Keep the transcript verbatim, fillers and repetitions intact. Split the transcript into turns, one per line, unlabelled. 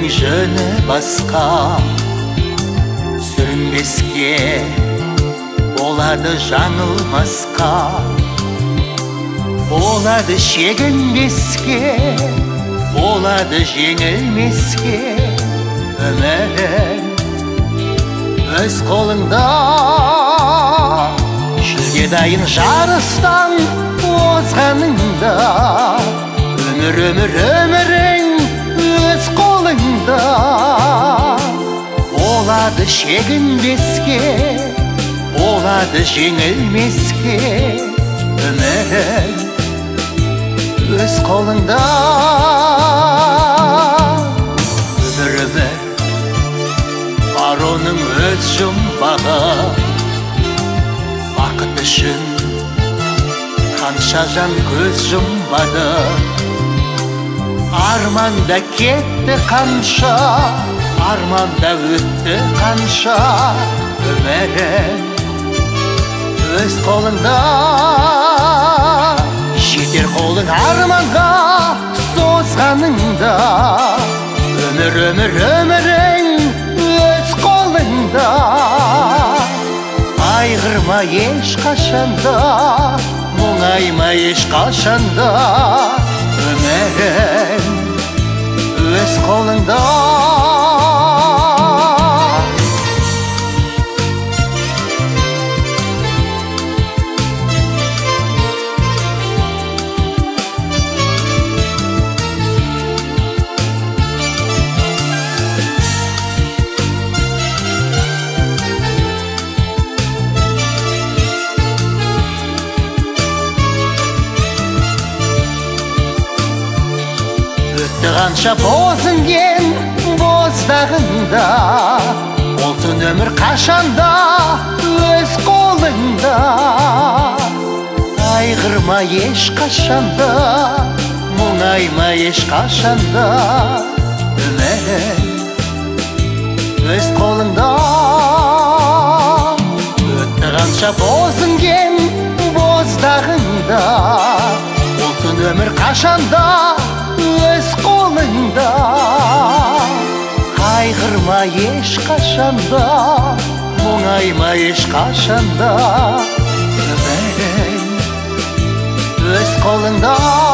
өмірдің жөні басқа. Сүрінбеске болады жаңылмасқа, болады шегінбеске, болады жеңілмеске. Өмірің өз қолыңда, жүзге дайын жарыстан озғаныңда. Өмір, өмір, өмірің өз қолыңда, болады шегінбеске, болады жеңілмеске. Өмірің өз қолыңда. Өмір, өмір бар оның өз жұмбағы. Бақыт үшін қанша жан көз жұмбады. Арманда кетті қанша, арманда өтті қанша. Өмірің өз қолыңда, жетер қолың арманға созғаныңда. Өмір, өмір, өмірің өз қолыңда. Айғырма ешқашанда, мұңайма ешқашанда. Өмірің өз қолыңда. Қанша бозінген боздағында, болсын өмір қашанда өз қолыңда. Айғырма ешқашанда, мұңайма ешқашанда. Өмірің өз қолыңда. Өтті қанша бозінген боздағында, болсын өмір қашанда өз қолыңда. Қайғырма ешқашанда, мұңайма ешқашанда. Өмірің өз қолыңда.